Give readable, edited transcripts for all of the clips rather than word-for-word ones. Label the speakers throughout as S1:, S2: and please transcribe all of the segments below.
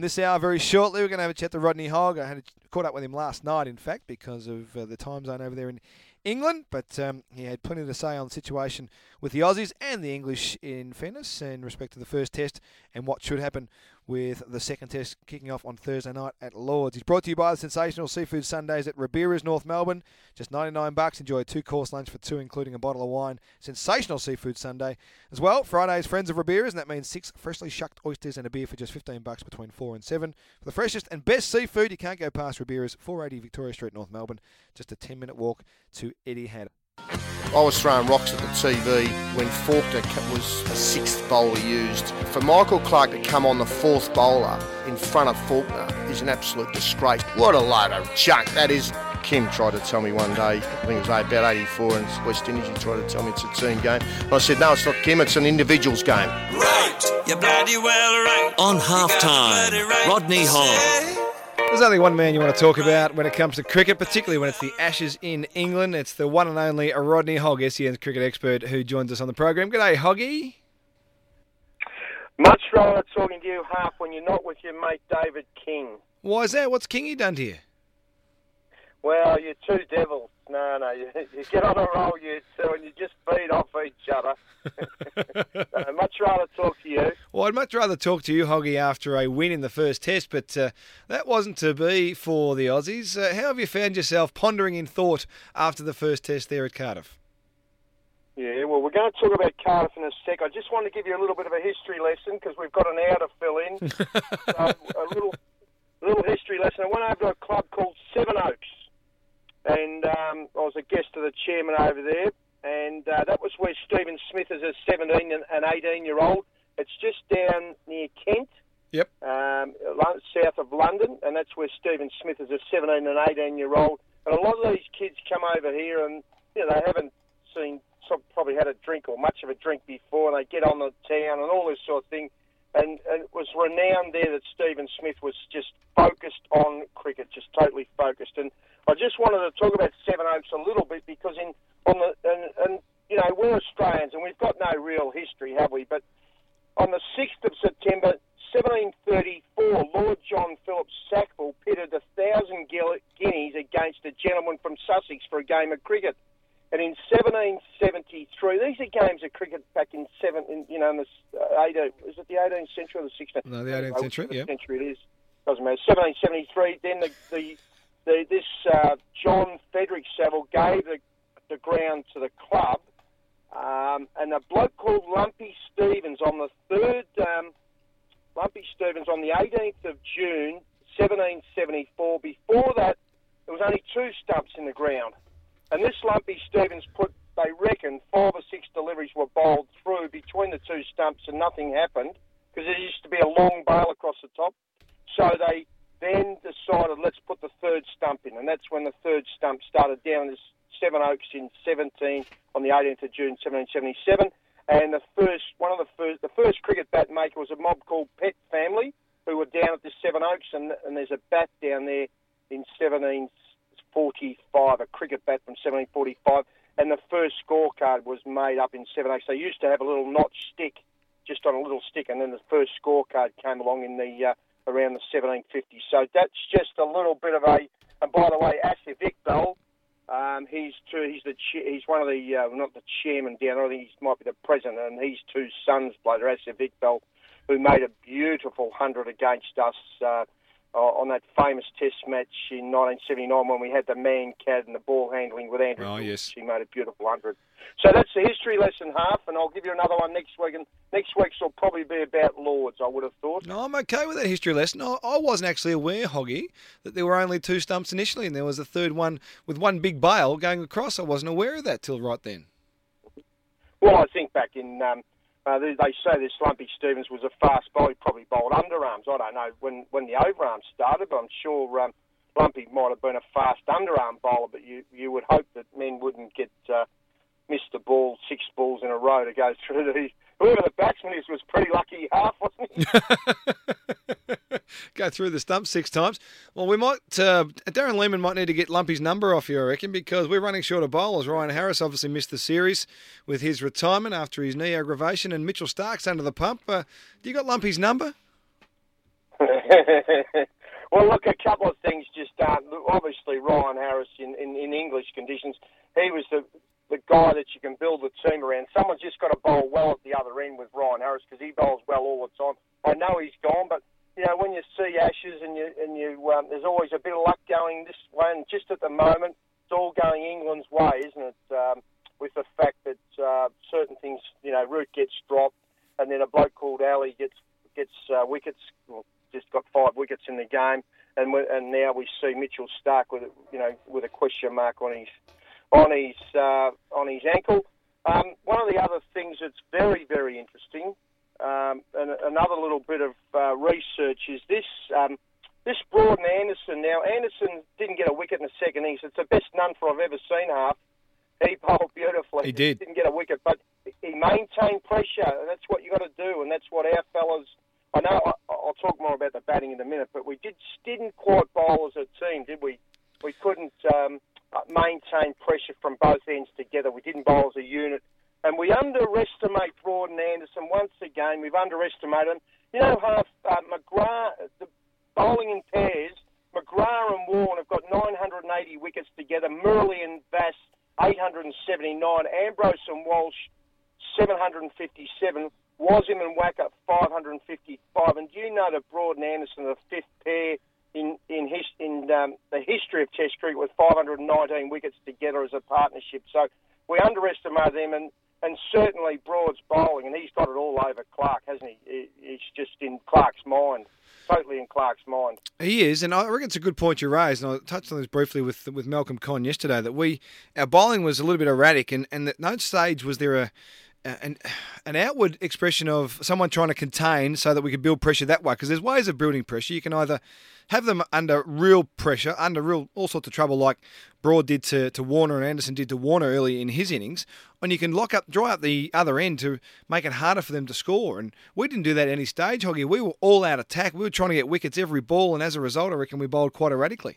S1: This hour, very shortly, we're going to have a chat to Rodney Hogg. I had caught up with him last night, in fact, because of the time zone over there in England. But he had plenty to say on the situation with the Aussies and the English, in fairness, in respect to the first test and what should happen with the second test kicking off on Thursday night at Lords. He's brought to you by the sensational Seafood Sundays at Ribera's, North Melbourne. Just $99. Enjoy a 2-course lunch for two, including a bottle of wine. Sensational Seafood Sunday. As well, Friday's Friends of Ribera's, and that means 6 freshly shucked oysters and a beer for just $15 between 4 and 7. For the freshest and best seafood, you can't go past Ribera's, 480 Victoria Street, North Melbourne. Just a 10-minute walk to Etihad.
S2: I was throwing rocks at the TV when Faulkner was a sixth bowler used. For Michael Clarke to come on the fourth bowler in front of Faulkner is an absolute disgrace. What a load of junk that is. Kim tried to tell me one day, I think it was about 84 in West Indies, he tried to tell me it's a team game. And I said, no, it's not Kim, it's an individuals game.
S3: Right, you're bloody well right.
S4: On halftime, right. Rodney Hogg.
S1: There's only one man you want to talk about when it comes to cricket, particularly when it's the Ashes in England. It's the one and only Rodney Hogg, SEN's cricket expert, who joins us on the program. G'day, Hoggy.
S5: Much rather talking to you, Half, when you're not with your mate David King.
S1: Why is that? What's Kingy done to you?
S5: Well, you're two devils. No, you get on a roll, you two, and you just feed off each other. So much rather talk to you.
S1: Well, I'd much rather talk to you, Hoggy, after a win in the first test, but that wasn't to be for the Aussies. How have you found yourself pondering in thought after the first test there at Cardiff?
S5: Yeah, well, we're going to talk about Cardiff in a sec. I just want to give you a little bit of a history lesson because we've got an hour to fill in. So a little history lesson. I went over to a club called Sevenoaks. And I was a guest of the chairman over there, and that was where Stephen Smith is a 17 and 18-year-old. It's just down near Kent,
S1: yep,
S5: south of London, and that's where Stephen Smith is a 17 and 18-year-old. And a lot of these kids come over here, and they haven't probably had a drink or much of a drink before, and they get on the town and all this sort of thing. And it was renowned there that Stephen Smith was just focused on cricket, just totally focused. And I just wanted to talk about Sevenoaks a little bit because we're Australians and we've got no real history, have we? But on the 6th of September 1734, Lord John Philip Sackville pitted 1,000 guineas against a gentleman from Sussex for a game of cricket. And in 1773, these are games of cricket back in the 18th, is it the 18th century or the 16th?
S1: No, the 18th century, yeah.
S5: Century it is. Doesn't matter. 1773, then this John Frederick Saville gave the ground to the club, and a bloke called Lumpy Stevens on the 18th of June, 1774. Before that, there was only 2 stumps in the ground. And this Lumpy Stevens they reckon, 5 or 6 deliveries were bowled through between the 2 stumps and nothing happened because there used to be a long bail across the top. So they then decided, let's put the 3rd stump in. And that's when the 3rd stump started down in Sevenoaks on the 18th of June, 1777. And the first cricket bat maker was a mob called Pett Family, who were down at the Sevenoaks, and there's a bat down there in 1745, a cricket bat from 1745, and the first scorecard was made up in Sevenoaks. They used to have a little notch stick, just on a little stick, and then the first scorecard came along in the around the 1750s. So that's just a little bit of a. And by the way, Asif Iqbal, he's one of the not the chairman down there. I think he might be the president, and his 2 sons played Asif Iqbal, who made a beautiful 100 against us. On that famous test match in 1979 when we had the man-cat and the ball handling with Andrew.
S1: Oh, yes.
S5: He made a beautiful 100. So that's the history lesson, Half, and I'll give you another one next week. And next week's will probably be about Lords, I would have thought.
S1: No, I'm okay with that history lesson. I wasn't actually aware, Hoggy, that there were only 2 stumps initially, and there was a 3rd one with one big bail going across. I wasn't aware of that till right then.
S5: Well, I think back in... they say this Lumpy Stevens was a fast bowler. He probably bowled underarms. I don't know when the overarms started, but I'm sure Lumpy might have been a fast underarm bowler. But you would hope that men wouldn't miss the ball 6 balls in a row to go through whoever the batsman is was pretty lucky, Half, wasn't he?
S1: Go through the stump 6 times. Well, we might Darren Lehmann might need to get Lumpy's number off you, I reckon, because we're running short of bowlers. Ryan Harris obviously missed the series with his retirement after his knee aggravation, and Mitchell Stark's under the pump. Do you got Lumpy's number?
S5: Well, look, a couple of things just obviously Ryan Harris in English conditions, he was the guy that you can build the team around. Someone's just got to bowl well at the other end with Ryan Harris because he bowls well all the time. I know he's gone, but when you see Ashes and you there's always a bit of luck going this way. And just at the moment, it's all going England's way, isn't it? With the fact that certain things, Root gets dropped, and then a bloke called Ali gets wickets. Well, just got 5 wickets in the game, and now we see Mitchell Starc with a question mark on his ankle. One of the other things that's very, very interesting, and another little bit of research is this Broad and Anderson. Now, Anderson didn't get a wicket in the second innings. It's the best none-for I've ever seen, Half. He bowled beautifully.
S1: He did.
S5: Didn't get a wicket, but he maintained pressure, and that's what you got to do, and that's what our fellas... I know I'll talk more about the batting in a minute, but we didn't quite bowl as a team, did we? We couldn't maintain pressure from both ends together. We didn't bowl as a unit. And we underestimate Broad and Anderson once again. We've underestimated them. Half McGrath, the bowling in pairs, McGrath and Warren have got 980 wickets together. Murley and Bass, 879. Ambrose and Walsh, 757. Wasim and Wacker, 555. And do you know that Broad and Anderson are the fifth pair in the history of Test cricket with 519 wickets together as a partnership? So we underestimate them, and certainly Broad's bowling, and he's got it all over Clark, hasn't he? He's just in Clark's mind, totally in Clark's mind.
S1: He is, and I reckon it's a good point you raised, and I touched on this briefly with Malcolm Conn yesterday, that our bowling was a little bit erratic, and at no stage was there an outward expression of someone trying to contain so that we could build pressure that way. Because there's ways of building pressure. You can either have them under real pressure, under all sorts of trouble, like Broad did to Warner and Anderson did to Warner early in his innings, and you can dry up the other end to make it harder for them to score. And we didn't do that at any stage, Hoggy. We were all out attack. We were trying to get wickets every ball, and as a result, I reckon we bowled quite erratically.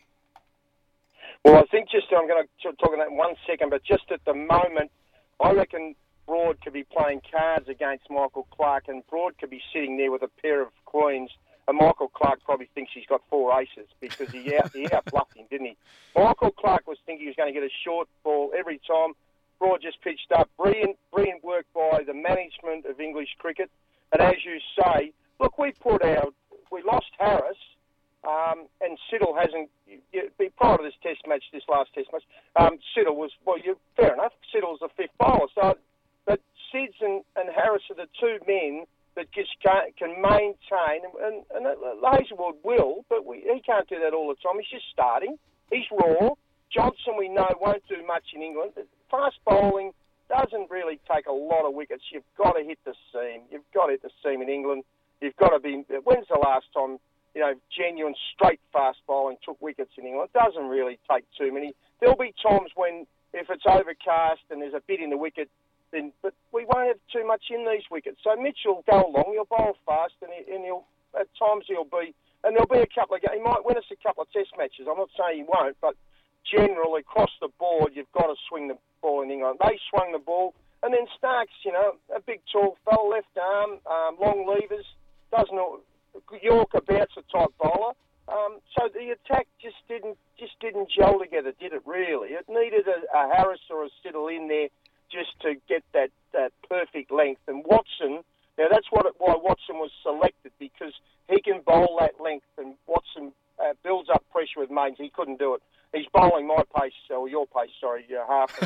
S5: Well, I think I'm going to talk on that in 1 second, but just at the moment, I reckon Broad could be playing cards against Michael Clark, and Broad could be sitting there with a pair of queens, and Michael Clark probably thinks he's got 4 aces because he out-bluffed him, didn't he? Michael Clark was thinking he was going to get a short ball every time. Broad just pitched up. Brilliant work by the management of English cricket. And as you say, look, we lost Harris, and Siddle hasn't... Prior to this last test match, Siddle was... Well, fair enough. Siddle's the fifth bowler, so... But Sids and Harris are the two men that just can maintain, and Hazelwood will, but he can't do that all the time. He's just starting. He's raw. Johnson, we know, won't do much in England. Fast bowling doesn't really take a lot of wickets. You've got to hit the seam. You've got to hit the seam in England. You've got to be... When's the last time, genuine straight fast bowling took wickets in England? It doesn't really take too many. There'll be times when, if it's overcast and there's a bit in the wicket, but we won't have too much in these wickets. So Mitch will go along, he'll bowl fast, and at times there'll be a couple of games. He might win us a couple of test matches. I'm not saying he won't, but generally across the board, you've got to swing the ball in England. They swung the ball, and then Starks, a big tall fella, left arm, long levers, Yorker bouncer type bowler. So the attack just didn't gel together, did it really? It needed a Harris or a Siddle in there just to get that perfect length. And Watson, now that's why Watson was selected, because he can bowl that length, and Watson builds up pressure with mains. He couldn't do it. He's bowling my pace, or your pace, sorry, half.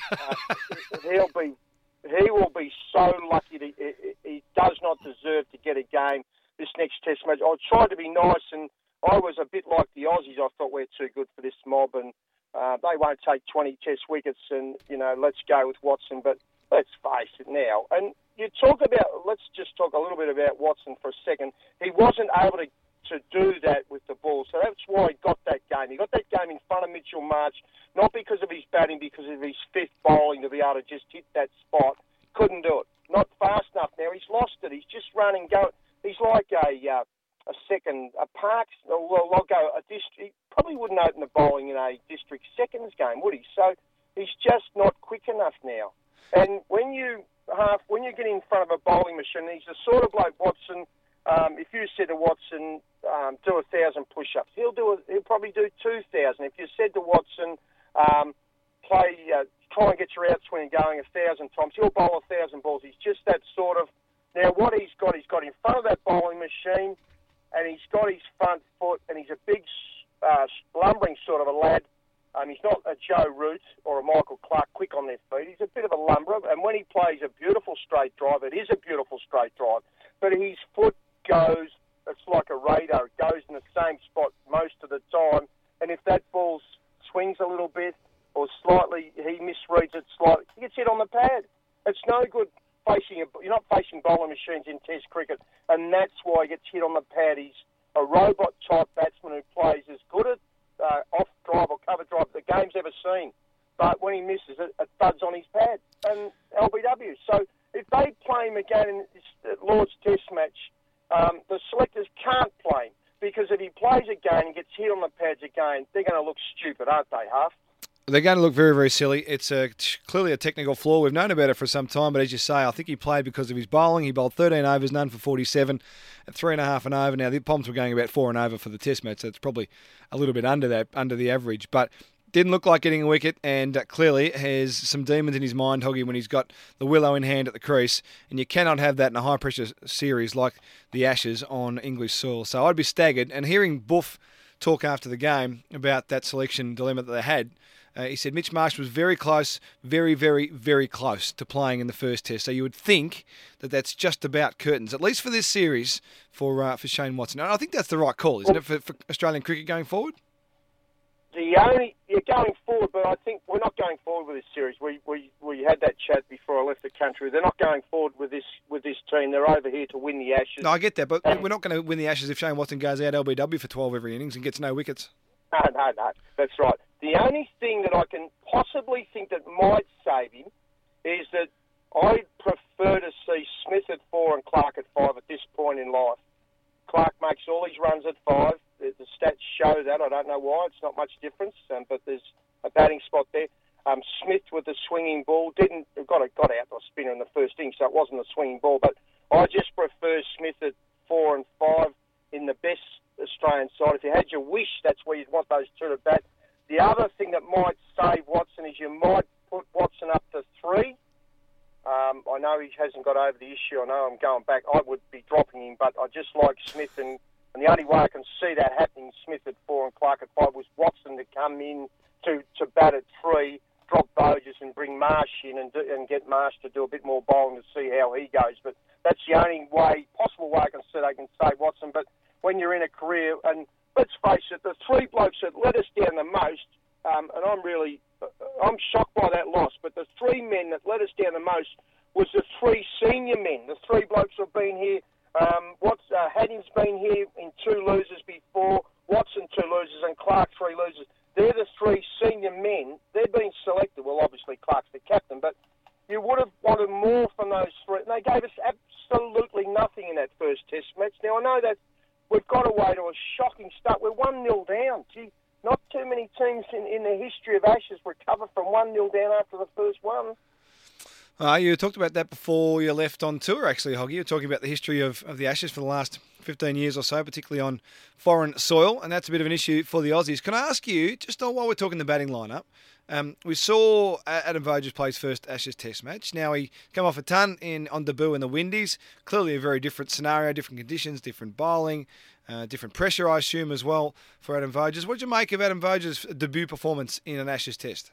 S5: He will be so lucky. He does not deserve to get a game this next test match. I tried to be nice, and I was a bit like the Aussies. I thought we're too good for this mob, and they won't take 20 test wickets, and, let's go with Watson. But let's face it now. And let's just talk a little bit about Watson for a second. He wasn't able to do that with the ball, so that's why he got that game. He got that game in front of Mitchell March, not because of his batting, because of his fifth bowling to be able to just hit that spot. Couldn't do it. Not fast enough now. He's lost it. He's just running, going. He's like a Parks, a district. He probably wouldn't open the bowling in a district seconds game, would he? So he's just not quick enough now. And when you get in front of a bowling machine, he's the sort of bloke, Watson, if you said to Watson, do 1,000 push-ups, he'll probably do 2,000. If you said to Watson, try and get your outswing going 1,000 times, he'll bowl 1,000 balls. He's just that sort of. Now, what he's got in front of that bowling machine, and he's got his front foot, and he's a big, lumbering sort of a lad. He's not a Joe Root or a Michael Clark quick on their feet. He's a bit of a lumberer, and when he plays a beautiful straight drive, it is a beautiful straight drive, but his foot goes, it's like a radar, it goes in the same spot most of the time, and if that ball swings a little bit or slightly, he misreads it slightly, he gets hit on the pad. It's no good you're not facing bowling machines in Test cricket, and that's why he gets hit on the pad. He's a robot-type batsman who plays as good at off-drive or cover drive the game's ever seen, but when he misses it, it thuds on his pad, and LBW. So if they play him again in Lord's Test match, the selectors can't play him, because if he plays again and gets hit on the pads again, they're going to look stupid, aren't they, Huff?
S1: They're going to look very, very silly. It's clearly a technical flaw. We've known about it for some time, but as you say, I think he played because of his bowling. He bowled 13 overs, none for 47, at 3.5 an over. Now, the Poms were going about 4 and over for the Test match, so it's probably a little bit under the average. But didn't look like getting a wicket, and clearly has some demons in his mind, Hoggy, when he's got the willow in hand at the crease, and you cannot have that in a high-pressure series like the Ashes on English soil. So I'd be staggered, and hearing Buff talk after the game about that selection dilemma that they had, he said Mitch Marsh was very close, very, very, very close to playing in the first test. So you would think that that's just about curtains, at least for this series, for Shane Watson. And I think that's the right call, isn't it, for Australian cricket going forward?
S5: You're going forward, but I think we're not going forward with this series. We had that chat before I left the country. They're not going forward with this team. They're over here to win the Ashes.
S1: No, I get that, but we're not going to win the Ashes if Shane Watson goes out LBW for 12 every innings and gets no wickets.
S5: No, that's right. The only thing that I can possibly think that might save him is that I'd prefer to see Smith at 4 and Clark at 5 at this point in life. Clark makes all his runs at 5. The stats show that. I don't know why. It's not much difference, but there's a batting spot there. Smith with the swinging ball got out to a spinner in the first inning, so it wasn't a swinging ball. But I just prefer Smith at 4 and 5 in the best Australian side. If you had your wish, that's where you'd want those two to bat. The other thing that might save Watson is you might put Watson up to 3. I know he hasn't got over the issue. I know I'm going back. I would be dropping him, but I just like Smith, and the only way I can see that happening, Smith at 4 and Clark at 5, was Watson to come in to bat at 3, drop Burgess and bring Marsh in and get Marsh to do a bit more bowling to see how he goes. But that's the only possible way I can see they can save Watson. But when you're in a career, and let's face it, the 3 blokes that let us down the most, and I'm shocked by that loss, but the 3 men that let us down the most was the 3 senior men. The 3 blokes who have been here. Hadding's been here in 2 losers before, Watson 2 losers, and Clark 3 losers. They're the 3 senior men. They've been selected. Well, obviously Clark's the captain, but you would have wanted more from those 3. And they gave us absolutely nothing in that first Test match. Now, I know that we've got away to a shocking start. We're 1-0 down. Gee, not too many teams in the history of Ashes recover from 1-0 down after the first one.
S1: You talked about that before you left on tour, actually, Hoggy. You were talking about the history of the Ashes for the last 15 years or so, particularly on foreign soil, and that's a bit of an issue for the Aussies. Can I ask you, just while we're talking the batting lineup, we saw Adam Voges play his first Ashes Test match. Now, he came off a ton on debut in the Windies. Clearly a very different scenario, different conditions, different bowling, different pressure, I assume, as well, for Adam Voges. What did you make of Adam Voges' debut performance in an Ashes Test?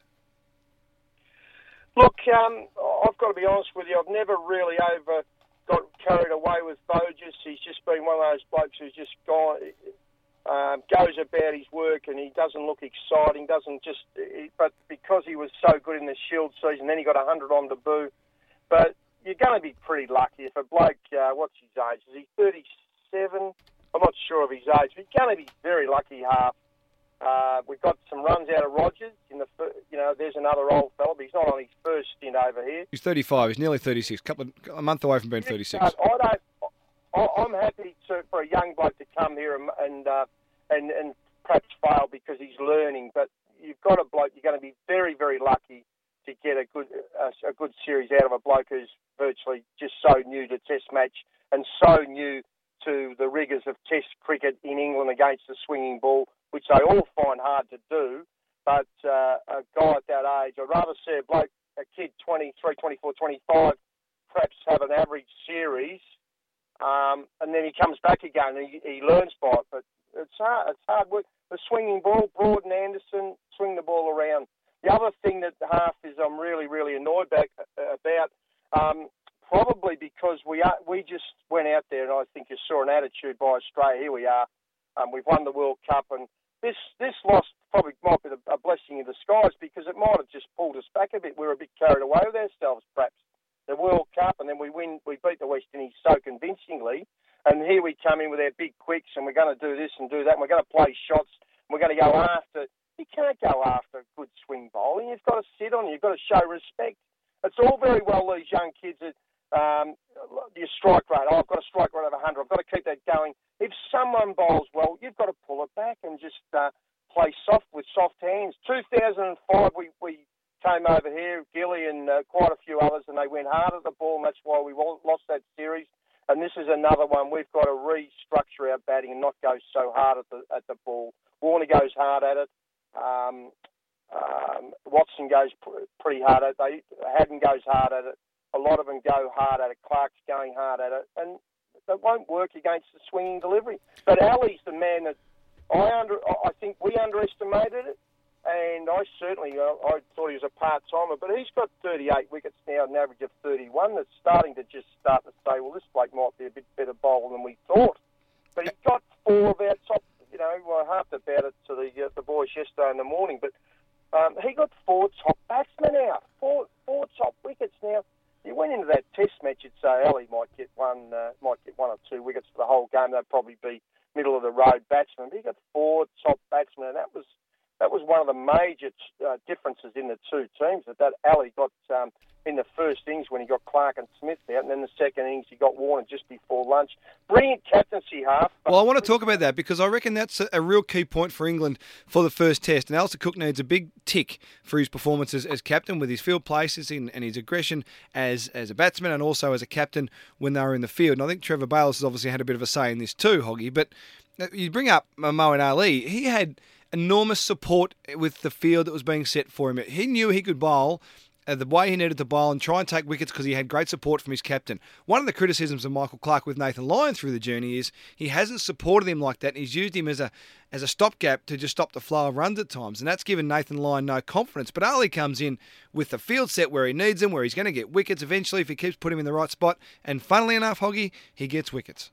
S5: Look, I've got to be honest with you. I've never really got carried away with Voges. He's just been one of those blokes who's just goes about his work, and he doesn't look exciting. But because he was so good in the Shield season, then he got 100 on debut. But you're going to be pretty lucky if a bloke. What's his age? Is he 37? I'm not sure of his age. But you're going to be very lucky, Half. We've got some runs out of Rogers. There's another old fella, but he's not on his first stint over here.
S1: He's 35. He's nearly 36. A month away from being 36.
S5: I'm happy for a young bloke to come here and perhaps fail because he's learning. But you've got a bloke. You're going to be very, very lucky to get a good series out of a bloke who's virtually just so new to Test match and so new to the rigours of Test cricket in England against the swinging ball, which they all find hard to do. But a guy at that age, I'd rather see a kid 23, 24, 25, perhaps have an average series, and then he comes back again and he learns by it. But it's hard work. The swinging ball, Broad and Anderson, swing the ball around. The other thing that half is I'm really, really annoyed about, probably because we just went out there and I think you saw an attitude by Australia. Here we are. We've won the World Cup, and this loss probably might be a blessing in disguise because it might have just pulled us back a bit. We were a bit carried away with ourselves, perhaps. The World Cup, and then we beat the West Indies so convincingly, and here we come in with our big quicks, and we're going to do this and do that, and we're going to play shots, and we're going to go after. You can't go after good swing bowling. You've got to sit on it. You've got to show respect. It's all very well these young kids that your strike rate. Oh, I've got a strike rate of 100. I've got to keep that going. If someone bowls well, you've got to pull it back and just play soft with soft hands. 2005, we came over here, Gilly and quite a few others, and they went hard at the ball, and that's why we lost that series. And this is another one. We've got to restructure our batting and not go so hard at the ball. Warner goes hard at it. Watson goes pretty hard at it. Haddon goes hard at it. A lot of them go hard at it. Clark's going hard at it. And it won't work against the swinging delivery. But Ali's the man that I think we underestimated it. And I certainly, I thought he was a part-timer, but he's got 38 wickets now, an average of 31. That's starting to say, well, this bloke might be a bit better bowler than we thought. But he got 4 of our top, I harped about it to the boys yesterday in the morning, but he got 4 top batsmen out, four top wickets. Now, you went into that Test match, you'd say Ali might get one or 2 wickets for the whole game. They'd probably be middle of the road batsmen. But he got 4 top batsmen, and that was one of the major differences in the two teams, that Ali got in the first innings when he got Clark and Smith out, and then the second innings he got Warner just before lunch. Brilliant captaincy, half.
S1: Well, I want to talk about that because I reckon that's a real key point for England for the first test. And Alistair Cook needs a big tick for his performances as captain with his field places and his aggression as a batsman and also as a captain when they were in the field. And I think Trevor Bayliss has obviously had a bit of a say in this too, Hoggy. But you bring up Moeen Ali. He had enormous support with the field that was being set for him. He knew he could bowl the way he needed to bowl and try and take wickets because he had great support from his captain. One of the criticisms of Michael Clarke with Nathan Lyon through the journey is he hasn't supported him like that, and he's used him as a stopgap to just stop the flow of runs at times, and that's given Nathan Lyon no confidence. But Ali comes in with the field set where he needs him, where he's going to get wickets eventually if he keeps putting him in the right spot, and funnily enough, Hoggy, he gets wickets.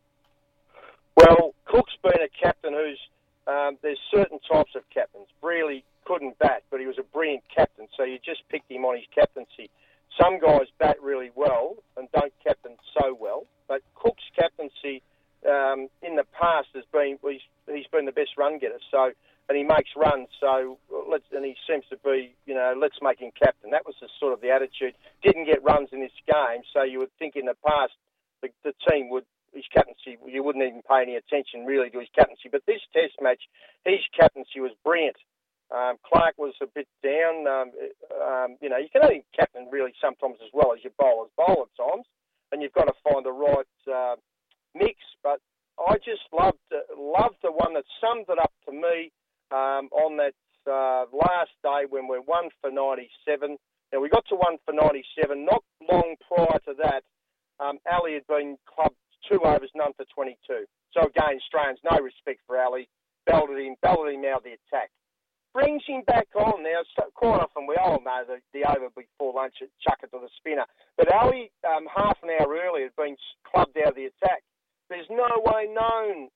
S5: Well, Cook's been a captain who's there's certain types of captains. Brearley couldn't bat, but he was a brilliant captain, so you just picked him on his captaincy. Some guys bat really well and don't captain so well, but Cook's captaincy in the past has been he's been the best run getter. So, and he makes runs. So and he seems to be let's make him captain. That was the sort of the attitude. Didn't get runs in this game, so you would think in the past the team would. His captaincy, you wouldn't even pay any attention really to his captaincy. But this Test match, his captaincy was brilliant. Clarke was a bit down. You can only captain really sometimes as well as your bowlers bowl at times, and you've got to find the right mix. But I just loved the one that summed it up to me on that last day when we're 1 for 97. Now we got to 1 for 97. Not long prior to that, Ali had been clubbed 2 overs, none for 22. So again, Australians, no respect for Ali. Belted him out of the attack. Brings him back on now. So quite often we all know the over before lunch, chuck it to the spinner. But Ali, half an hour earlier, had been clubbed out of the attack. There's no way known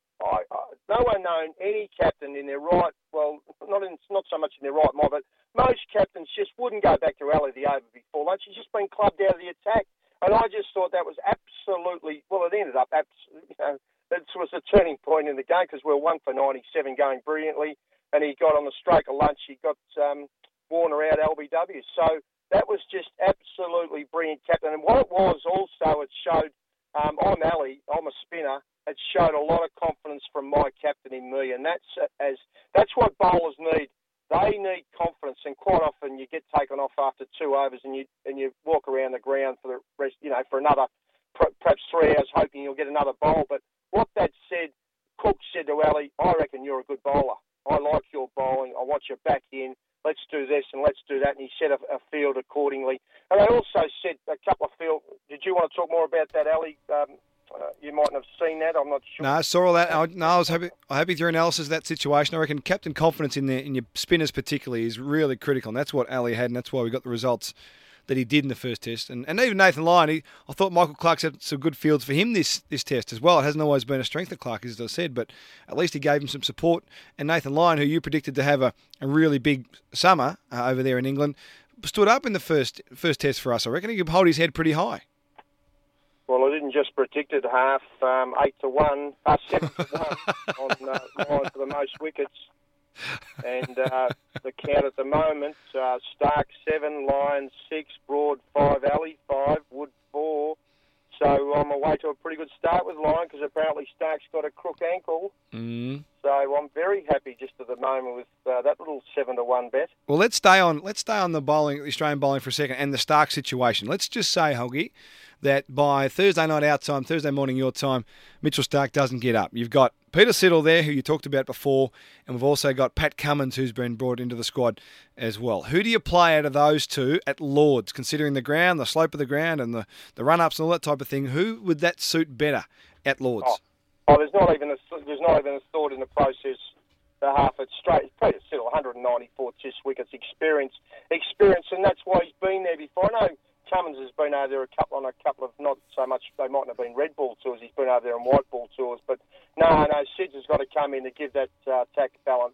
S5: any captain in their right, well, not so much in their right mind, but most captains just wouldn't go back to Ali the over before lunch. He's just been clubbed out of the attack. And I just thought that was absolutely, well, it ended up absolutely, that was a turning point in the game because we were 1 for 97 going brilliantly. And he got on the stroke of lunch, he got Warner out LBW. So that was just absolutely brilliant captain. And what it was also, it showed, I'm Ali, I'm a spinner, it showed a lot of confidence from my captain in me. And that's what bowlers need. They need confidence, and quite often you get taken off after 2 overs, and you walk around the ground for the rest, for another perhaps 3 hours, hoping you'll get another bowl. But what that said, Cook said to Ali, I reckon you're a good bowler. I like your bowling. I want you back in. Let's do this and let's do that. And he set a field accordingly. And they also said a couple of field. Did you want to talk more about that, Ali? You mightn't have seen that. I'm not sure.
S1: No, I saw all that. I was happy with your analysis of that situation. I reckon captain confidence in your spinners particularly is really critical, and that's what Ali had, and that's why we got the results that he did in the first test. And even Nathan Lyon, I thought Michael Clark's had some good fields for him this test as well. It hasn't always been a strength of Clark, as I said, but at least he gave him some support. And Nathan Lyon, who you predicted to have a really big summer over there in England, stood up in the first test for us. I reckon he could hold his head pretty high.
S5: Well, I didn't just predict it half, 7-1 on Lyon for the most wickets. And the count at the moment, Stark 7, Lyon 6, Broad 5, Ali 5, Wood 4. So I'm away to a pretty good start with Lyon because apparently Stark's got a crook ankle.
S1: Mm.
S5: So I'm very happy just at the moment with that little 7-1 bet.
S1: Well, let's stay on the Australian bowling for a second and the Stark situation. Let's just say, Hoggy, that by Thursday night our time, Thursday morning your time, Mitchell Stark doesn't get up. You've got Peter Siddle there, who you talked about before, and we've also got Pat Cummins, who's been brought into the squad as well. Who do you play out of those two at Lords, considering the ground, the slope of the ground, and the run-ups and all that type of thing? Who would that suit better at Lords?
S5: There's not even a thought in the process. The half it straight. Peter Siddle, 194 Test wickets, experience, and that's why he's been there before. I know Cummins has been over there on a couple of, not so much, they mightn't have been red ball tours, he's been over there on white ball tours, but no, Sids has got to come in to give that attack balance,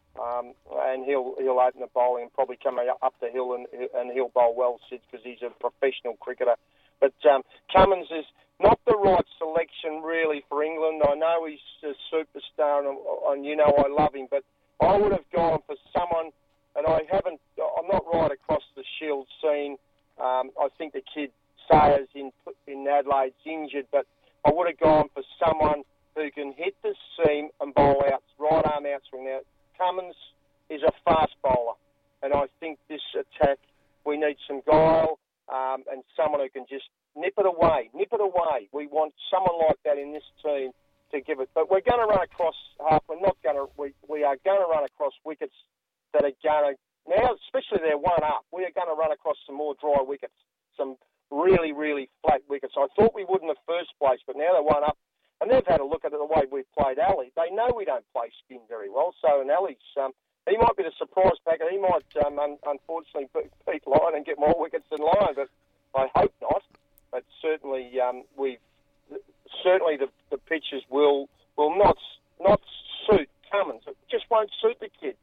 S5: and he'll open the bowling and probably come up the hill and he'll bowl well, Sids, because he's a professional cricketer. But Cummins is not the right selection really for England. I know he's a superstar and you know I love him, but I would have gone for someone, and I'm not right across the Shield scene. I think the kid Sayers in Adelaide's injured, but I would have gone for someone who can hit the seam and bowl out, right arm outswing. Now, Cummins is a fast bowler, and I think this attack, we need some guile and someone who can just nip it away. We want someone like that in this team to give it. But we're going to run across half. We are going to run across wickets that are going to, now, especially they're one up, we are going to run across some more dry wickets, some really, really flat wickets. I thought we would in the first place, but now they're one up. And they've had a look at the way we've played Ali. They know we don't play spin very well. So, and Ali's, he might be the surprise packet. He might, unfortunately, beat Lyon and get more wickets than Lyon, but I hope not. But certainly, the pitches will not suit Cummins. It just won't suit the kid.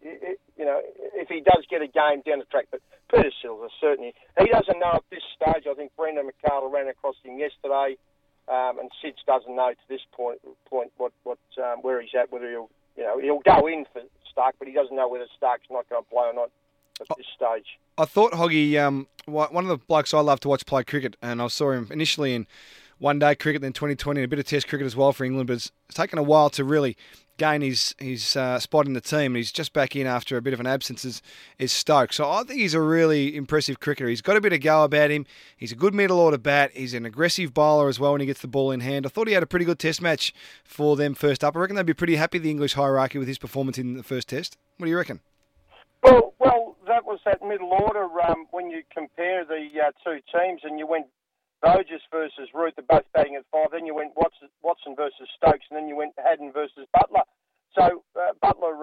S5: If he does get a game down the track. But Peter Silva, certainly, he doesn't know at this stage. I think Brendan McCardle ran across him yesterday, and Sids doesn't know to this point what where he's at. Whether he'll go in for Stark, but he doesn't know whether Stark's not going to play or not at this stage.
S1: I thought, Hoggy, one of the blokes I love to watch play cricket, and I saw him initially in one-day cricket, then 2020, and a bit of Test cricket as well for England, but it's taken a while to really gain his spot in the team, and he's just back in after a bit of an absence is Stokes. So I think he's a really impressive cricketer. He's got a bit of go about him. He's a good middle order bat. He's an aggressive bowler as well when he gets the ball in hand. I thought he had a pretty good Test match for them first up. I reckon they'd be pretty happy, the English hierarchy, with his performance in the first Test. What do you reckon?
S5: Well, that was that middle order when you compare the two teams, and you went Burgess versus Root, they're both batting at 5. Then you went Watson versus Stokes, and then you went Haddon versus Butler. So Butler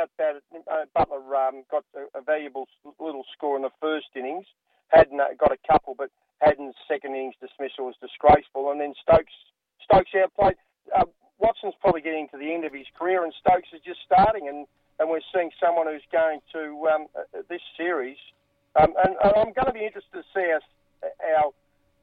S5: Butler got a valuable little score in the first innings. Haddon got a couple, but Haddon's second innings dismissal was disgraceful. And then Stokes outplayed. Watson's probably getting to the end of his career, and Stokes is just starting. And we're seeing someone who's going to this series. And I'm going to be interested to see our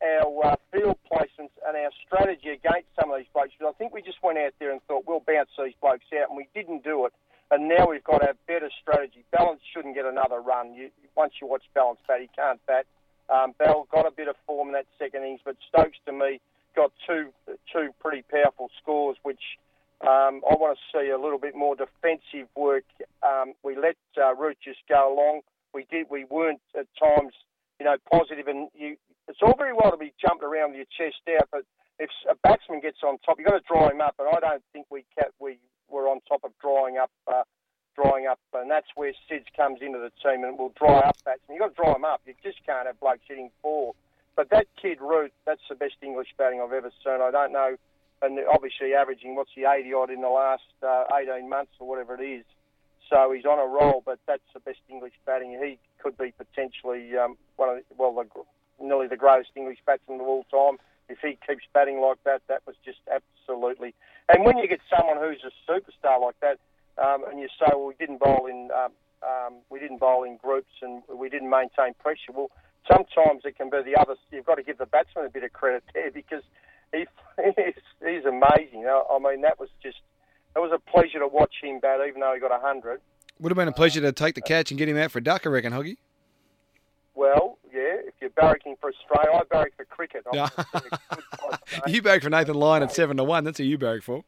S5: field placements and our strategy against some of these blokes. Because I think we just went out there and thought we'll bounce these blokes out, and we didn't do it. And now we've got a better strategy. Balance shouldn't get another run. Once you watch Balance bat, he can't bat. Bell got a bit of form in that second innings, but Stokes, to me, got two pretty powerful scores, which I want to see a little bit more defensive work. We let Root just go along. We weren't at times, positive, and it's all very well to be jumped around with your chest out, but if a batsman gets on top, you've got to dry him up, and I don't think we were on top of drying up, and that's where Sids comes into the team and will dry up batsmen. You've got to dry them up. You just can't have blokes hitting 4. But that kid Root, that's the best English batting I've ever seen. I don't know, and obviously averaging 80 odd in the last 18 months or whatever it is. So he's on a roll, but that's the best English batting. He could be potentially nearly the greatest English batsman of all time. If he keeps batting like that, that was just absolutely. And when you get someone who's a superstar like that, and you say, well, we didn't bowl in groups and we didn't maintain pressure. Well, sometimes it can be the other. You've got to give the batsman a bit of credit there because he's amazing. I mean, it was a pleasure to watch him bat, even though he got 100.
S1: Would have been a pleasure to take the catch and get him out for a duck, I reckon, Hoggy.
S5: Well, yeah, if you're barracking for Australia, I barrack for cricket.
S1: You barrack for Nathan Lyon at 7-1. That's who you barrack for.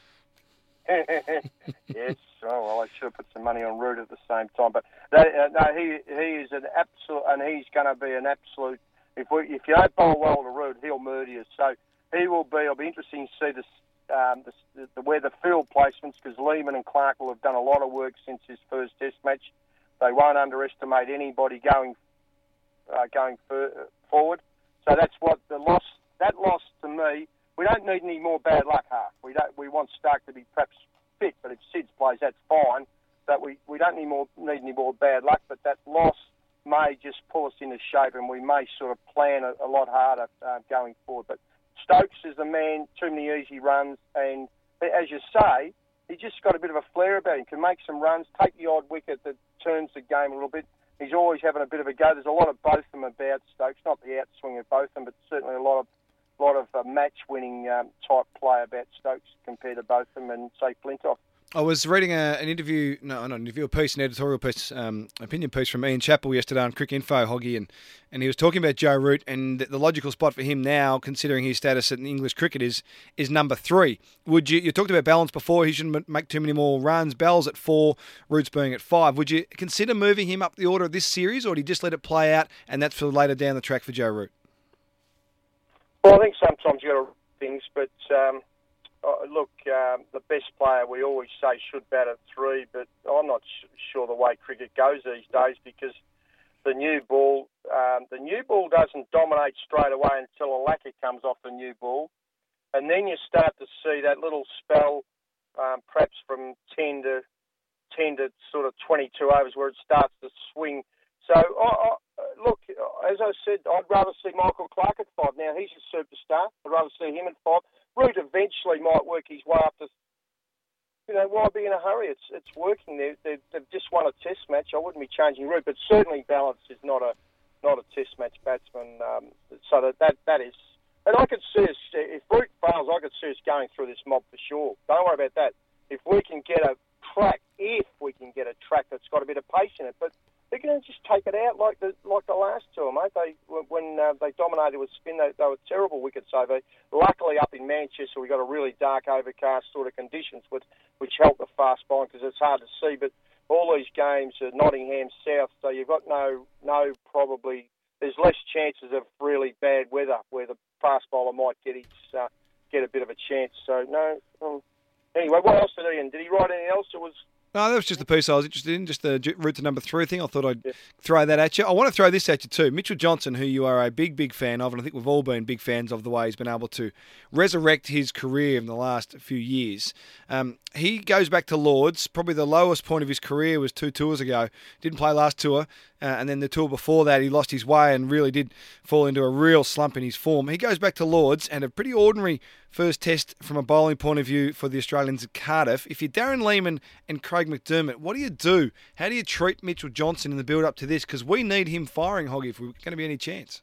S5: Yes. Oh, well, I should have put some money on Root at the same time. But no, he is an absolute, and he's going to be an absolute. If you don't bowl well to Root, he'll murder you. So he will be. It'll be interesting to see where the field placements, because Lehman and Clark will have done a lot of work since his first Test match. They won't underestimate anybody going forward. So that's what the loss. That loss to me. We don't need any more bad luck, Half. We want Stark to be perhaps fit, but if Sids plays, that's fine. But we don't need any more bad luck. But that loss may just pull us into shape, and we may sort of plan a lot harder going forward. But Stokes is the man. Too many easy runs, and as you say, he just got a bit of a flair about him. Can make some runs, take the odd wicket that turns the game a little bit. He's always having a bit of a go. There's a lot of both of them about Stokes, not the outswing of both of them, but certainly a lot of match-winning type play about Stokes compared to both of them and, say, Flintoff.
S1: I was reading a piece, an editorial piece, opinion piece from Ian Chappell yesterday on Cricinfo, Hoggy, and he was talking about Joe Root, and the logical spot for him now, considering his status in English cricket, is number 3. You talked about balance before, he shouldn't make too many more runs, Bell's at 4, Root's being at 5. Would you consider moving him up the order of this series, or do you just let it play out, and that's for later down the track for Joe Root?
S5: Well, I think sometimes you've got to things, but look, the best player we always say should bat at 3, but I'm not sure the way cricket goes these days because the new ball doesn't dominate straight away until a lacquer comes off the new ball, and then you start to see that little spell, perhaps from 10 to sort of 22 overs where it starts to swing. So, look, as I said, I'd rather see Michael Clark at 5. Now, he's a superstar. I'd rather see him at 5. Root eventually might work his way up to, why be in a hurry? It's working. They've just won a Test match. I wouldn't be changing Root, but certainly balance is not a Test match batsman. So that is, and I could see us, if Root fails, I could see us going through this mob for sure. Don't worry about that. If we can get a track that's got a bit of pace in it, but they're going to just take it out like the last two, mate. When they dominated with spin, they were terrible wickets over. Luckily, up in Manchester, we got a really dark, overcast sort of conditions, which helped the fast bowling because it's hard to see. But all these games are Nottingham South, so you've got no probably. There's less chances of really bad weather where the fast bowler might get a bit of a chance. So no. Anyway, what else did Ian? Did he write anything else? It was.
S1: No, that was just the piece I was interested in, just the Root to number 3 thing. I thought I'd throw that at you. I want to throw this at you too. Mitchell Johnson, who you are a big, big fan of, and I think we've all been big fans of the way he's been able to resurrect his career in the last few years. He goes back to Lords. Probably the lowest point of his career was 2 tours ago. Didn't play last tour. And then the tour before that, he lost his way and really did fall into a real slump in his form. He goes back to Lords and a pretty ordinary first test from a bowling point of view for the Australians at Cardiff. If you're Darren Lehmann and Craig McDermott, what do you do? How do you treat Mitchell Johnson in the build-up to this? Because we need him firing, Hoggy, if we're going to be any chance.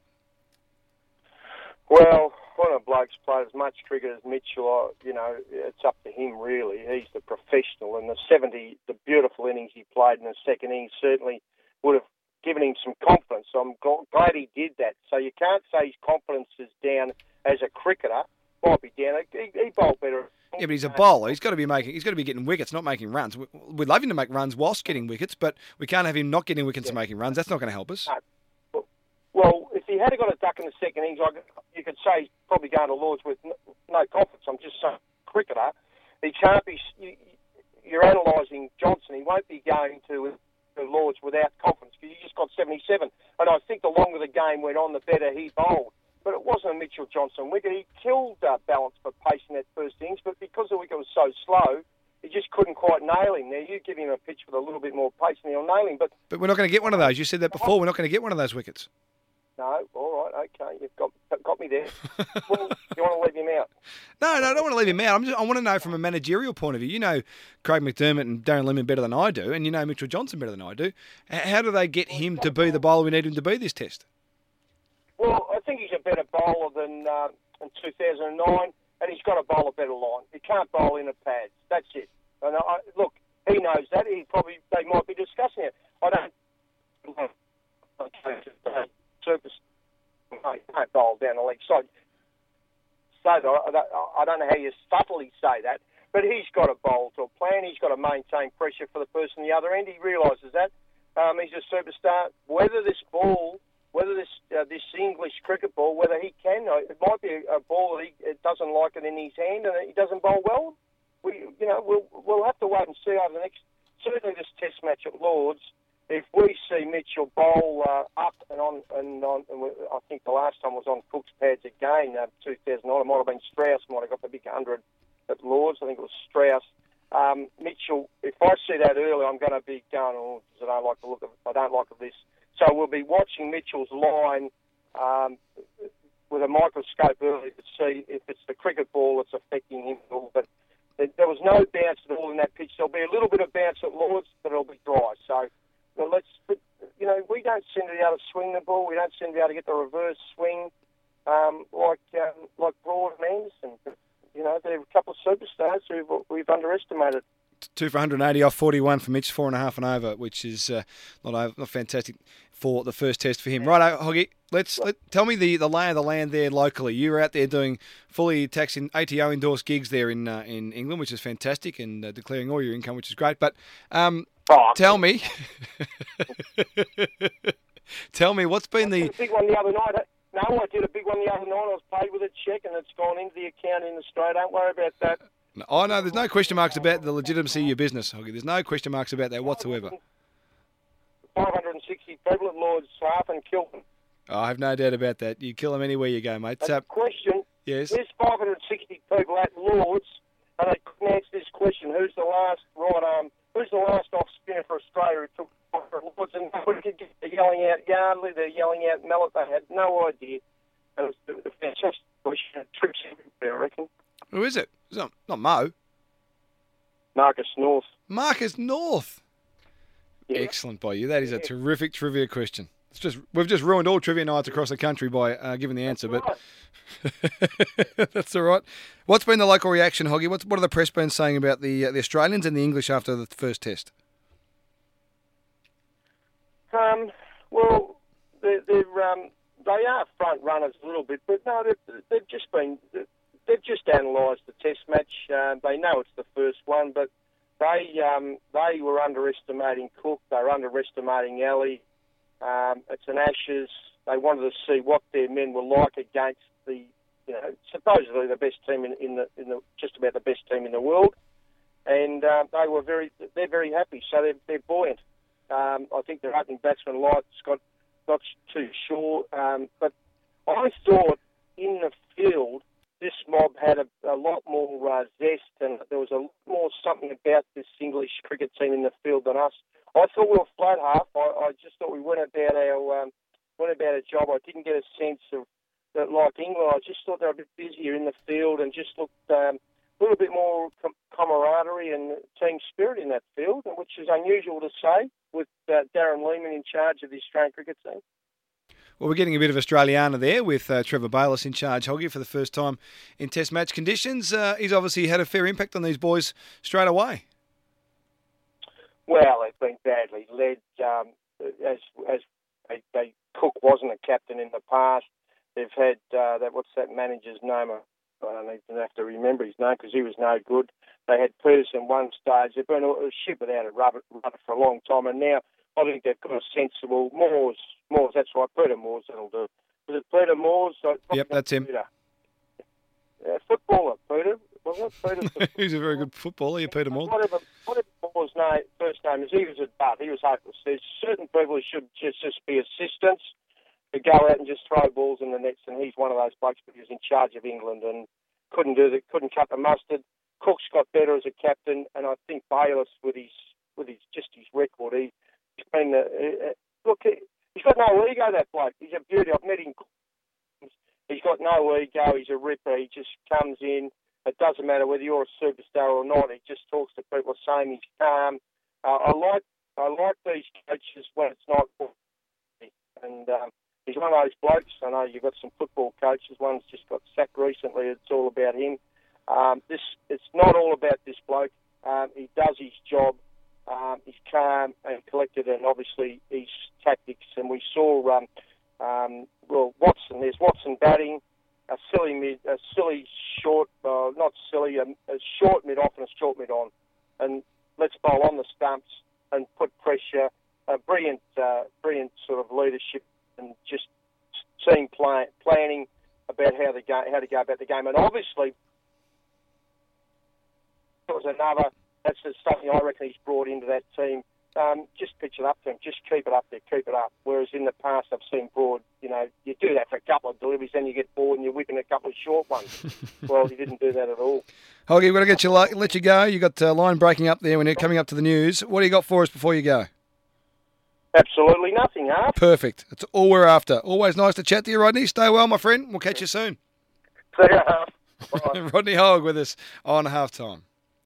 S5: Well, when a bloke's played as much cricket as Mitchell, it's up to him, really. He's the professional. And the beautiful innings he played in the second innings certainly would have given him some confidence. So I'm glad he did that. So you can't say his confidence is down as a cricketer. Might be down. He bowled better.
S1: Yeah, but he's a bowler. He's got to be getting wickets, not making runs. We'd love him to make runs whilst getting wickets, but we can't have him not getting wickets and making runs. That's not going to help us.
S5: No. Well, if he had got a duck in the second innings, you could say he's probably going to Lords with no confidence. I'm just saying, cricketer. He can't be. You're analysing Johnson. He won't be going to Lords without confidence because he just got 77. And I think the longer the game went on, the better he bowled. But it wasn't a Mitchell Johnson wicket. He killed balance for pace in that first innings, but because the wicket was so slow, he just couldn't quite nail him. Now, you give him a pitch with a little bit more pace and he'll nail him. But
S1: we're not going to get one of those. You said that before. We're not going to get one of those wickets.
S5: No, all right, okay. You've got me there. Well, you want to leave him out?
S1: No, I don't want to leave him out. I want to know from a managerial point of view. You know Craig McDermott and Darren Lemon better than I do, and you know Mitchell Johnson better than I do. How do they get him to be the bowler we need him to be this test?
S5: Well, I think he's a better bowler than in 2009, and he's got to bowl a better line. He can't bowl in a pads. That's it. And look, he knows that. They might be discussing it. I don't. Surface, I can't bowl down the leg side. So I don't know how you subtly say that, but he's got to bowl to a plan. He's got to maintain pressure for the person on the other end. He realises that. He's a superstar. Whether this English cricket ball, whether he can, it might be a ball that he doesn't like it in his hand and he doesn't bowl well. We'll have to wait and see over the next, certainly this Test match at Lords. If we see Mitchell bowl up and on, I think the last time was on Cook's pads again, 2009. It might have been Strauss, might have got the big 100 at Lords. I think it was Strauss. Mitchell, if I see that early, I'm going to be going, I don't like the look of it. I don't like this. So we'll be watching Mitchell's line with a microscope early to see if it's the cricket ball that's affecting him at all. But there was no bounce at all in that pitch. There'll be a little bit of bounce at Lords, but it'll be dry. So. Well, we don't seem to be able to swing the ball. We don't seem to be able to get the reverse swing like Broad and Anderson. They're a couple of superstars who we've underestimated.
S1: 2 for 180 off 41 for Mitch, 4.5 and over, which is not fantastic for the first test for him. Right, Hoggy, tell me the lay of the land there locally. You were out there doing fully taxing ATO endorsed gigs there in England, which is fantastic, and declaring all your income, which is great. But tell me, what's been the
S5: big one the other night? No, I did a big one the other night. I was paid with a cheque, and it's gone into the account in Australia. Don't worry about that.
S1: Oh, no, there's no question marks about the legitimacy of your business, Hoggy. There's no question marks about that whatsoever.
S5: 560 people at Lords half and killed them.
S1: Oh, I have no doubt about that. You kill them anywhere you go, mate.
S5: So, question,
S1: yes.
S5: There's 560 people at Lords, and they couldn't answer this question. Who's the last off spinner for Australia who took off for Lords? And they're yelling out Yardley, they're yelling out Mallet. They had no idea. And it was a fantastic question. It trips everybody, I reckon.
S1: Who is it? It's not Mo.
S5: Marcus North.
S1: Marcus North. Yeah. Excellent by you. That is a terrific trivia question. We've just ruined all trivia nights across the country by giving the answer, but that's all right. What's been the local reaction, Hoggy? What are the press been saying about the Australians and the English after the first test?
S5: Well, they are front runners a little bit, but no, they've just analysed the test match. They know it's the first one, but they were underestimating Cook. They were underestimating Alley. It's an Ashes. They wanted to see what their men were like against the, supposedly the best team in the just about the best team in the world, and they're very happy. So they're buoyant. I think their opening batsman Light's got not too sure, but I thought in the field this mob had a lot more zest, and there was a lot more something about this English cricket team in the field than us. I thought we were flat half. I just thought we went about our job. I didn't get a sense of that like England. I just thought they were a bit busier in the field and just looked a little bit more camaraderie and team spirit in that field, which is unusual to say with Darren Lehman in charge of the Australian cricket team.
S1: Well, we're getting a bit of Australiana there with Trevor Bayliss in charge, Hoggy, for the first time in Test match conditions. He's obviously had a fair impact on these boys straight away.
S5: Well, they've been badly led. As Cook wasn't a captain in the past. They've had what's that manager's name? I don't even have to remember his name because he was no good. They had Peterson one stage. They've been a ship without a rudder for a long time, and now I think they've got a sensible Moores. That's right, Peter Moores. That'll do. Was it Peter Moores?
S1: Yep, that's him.
S5: Peter. Yeah, footballer, Peter. Wasn't it? Peter?
S1: He's a very good footballer, Peter Moore.
S5: Whatever Moore's first name is, he was a dud. He was hopeless. There's certain people who should just be assistants to go out and just throw balls in the nets, and he's one of those blokes, but he was in charge of England and couldn't cut the mustard. Cook's got better as a captain, and I think Bayliss with his record, he's been he's got no ego, that bloke. He's a beauty. I've met him. He's got no ego. He's a ripper. He just comes in. It doesn't matter whether you're a superstar or not. He just talks to people the same. He's calm. I like these coaches when it's not. And he's one of those blokes. I know you've got some football coaches. One's just got sacked recently. It's all about him. It's not all about this bloke. He does his job. He's calm and collected, and obviously his tactics. And we saw, Watson. There's Watson batting, a silly short, not silly, a short mid off and a short mid on, and let's bowl on the stumps and put pressure. Brilliant sort of leadership and just team planning about how to go about the game. And obviously, it was another. That's something I reckon he's brought into that team. Just pitch it up to him. Just keep it up there. Keep it up. Whereas in the past, I've seen Broad, you do that for a couple of deliveries, then you get bored and you're whipping a couple of short ones. Well, he didn't do that at all.
S1: Hoggy, we're going to let you go. You got line breaking up there when you're coming up to the news. What do you got for us before you go?
S5: Absolutely nothing, huh?
S1: Perfect. That's all we're after. Always nice to chat to you, Rodney. Stay well, my friend. We'll catch you soon.
S5: See ya. Bye.
S1: Rodney Hogg with us on Halftime.